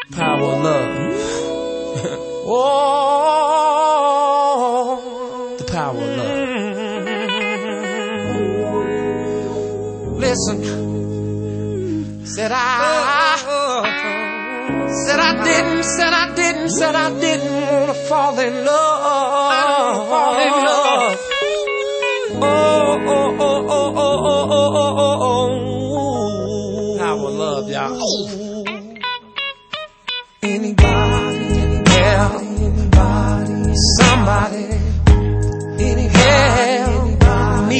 Power of love. Oh, the power of love. Listen, said I didn't wanna fall in love. Fall in love. Oh. Power of love, y'all. Anybody, somebody, help me.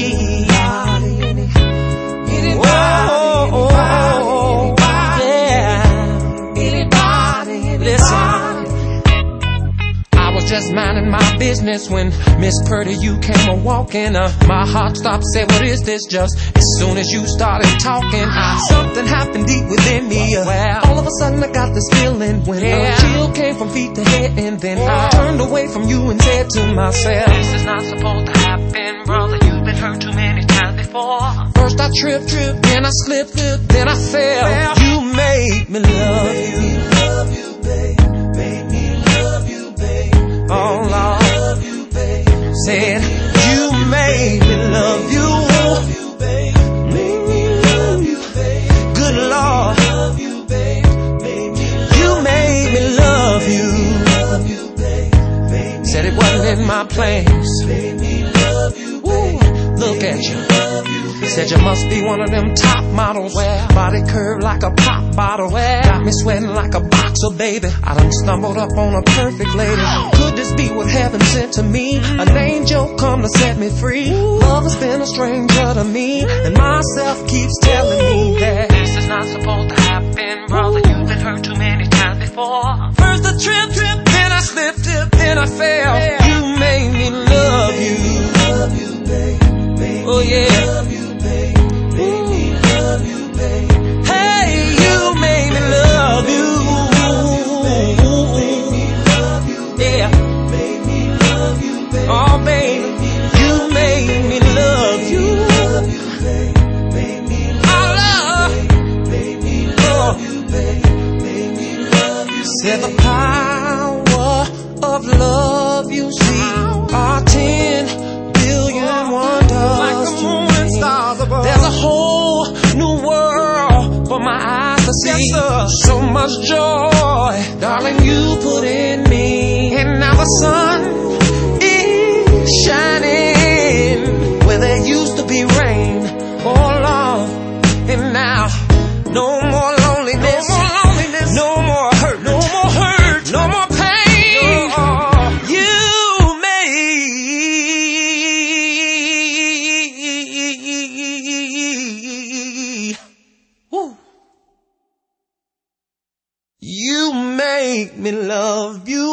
Just minding my business when Miss Purdy, you came a-walking. My heart stopped, said, what is this? Just as soon as you started talking, something happened deep within me. All of a sudden I got this feeling when a chill came from feet to head. And then I turned away from you and said to myself, this is not supposed to happen, brother. You've been hurt too many times before. First I tripped, then I slipped, then I fell. You made me love you. Oh Lord, said you made me love you. Good Lord, you made me love you. Said it wasn't in my plans. Ooh, look at you. Said you must be one of them top models. Body curved like a pop bottle. Got me sweating like a boxer, baby. I done stumbled up on a perfect lady. Could this be what heaven sent to me? An angel come to set me free. Love has been a stranger to me, and myself keeps telling me that this is not supposed to happen, brother. You've been hurt too many times before. First I tripped, then I slipped, then I fell. You made me love you. Oh yeah. Hey, you made me love you. Yeah. Oh, baby, you made me love you. I love. Said the power of love, you see, are 10 billion wonders. Like the moon and stars above. There's a whole new world for my eyes to see. So much joy, darling, you put in me. And now the sun is shining where there used to be rain. Oh Lord, and now no more loneliness, no more hurt, no more hurt, no more pain. You make me love you.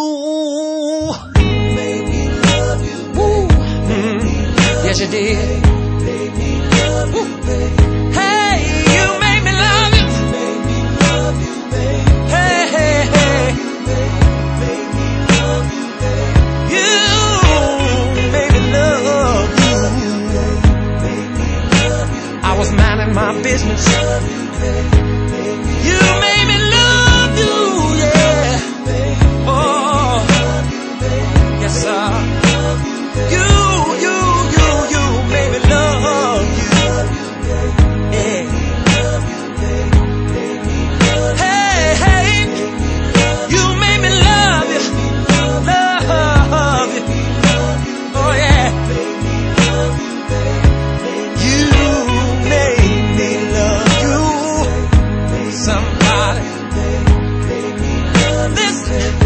Make me love you. Yes, you did. Make me love you, baby. Hey, you made me love you. Make me love you, baby. Hey, hey, hey. Make me love you, baby. You made me love you. Make me love you. I was minding my business. You made me love you, yeah. Oh, yes, sir. You made me love you. Yeah. Hey, hey, you made me love you. Love you. Oh, yeah. You made me love you. Somebody. Listen.